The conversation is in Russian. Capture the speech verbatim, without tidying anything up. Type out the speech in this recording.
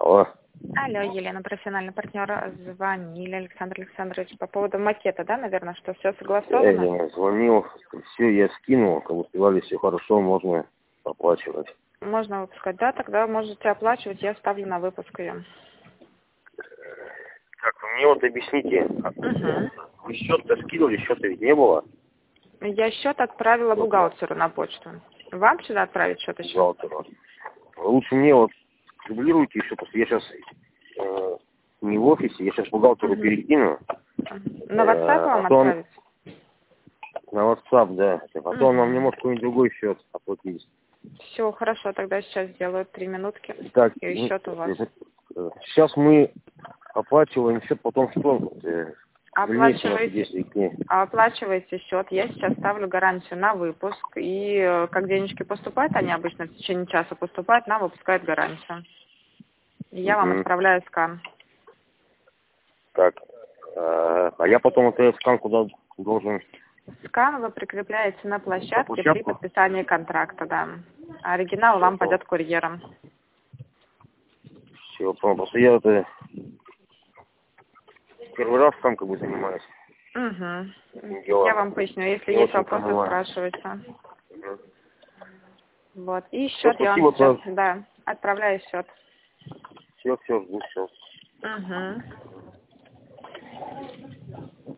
Алло. Алло, Елена, профессиональный партнер. Звонили, Александр Александрович, по поводу макета, да, наверное, что все согласовано? Я звонил, все, я скинул, как бы сказали, все хорошо, можно оплачивать. Можно выпускать, да, тогда можете оплачивать, я ставлю на выпуск ее. Так, вы мне вот объясните, Угу. вы счет-то скидывали, счета ведь не было? Я счет отправила Вот, бухгалтеру на почту. Вам сюда отправить счет еще? бухгалтеру. Лучше мне вот дублируйте еще, потому что я сейчас э, не в офисе, я сейчас бухгалтеру Угу. перекину. На WhatsApp Э, вам а то он, отправить? на WhatsApp, да. А то Угу. он нам не может какой-нибудь другой счет оплатить. Все, хорошо, тогда сейчас сделаю три минутки. Так, И ну, счет у вас. сейчас мы оплачиваем счет, потом что? Э, дальнейшие наши Оплачиваете, действия к ней. оплачиваете счет. Я сейчас ставлю гарантию на выпуск. И э, как денежки поступают, они обычно в течение часа поступают, нам выпускают гарантию. И я вам Мгм. отправляю скан. Так, э, а я потом вот этот скан куда должен? Скан вы прикрепляете на На площадке при площадку? подписании контракта, да. А оригинал Все, вам пойдет курьером. все, понял. Просто я это первый раз сам как бы занимаюсь Угу. этим Я делом. вам поясню. Если Не есть очень вопросы, понимаю. спрашивайте. Мгм. Вот. И Все, счет я вам спасибо, сейчас, то да, отправляю счет. все, все, жду, все. Угу.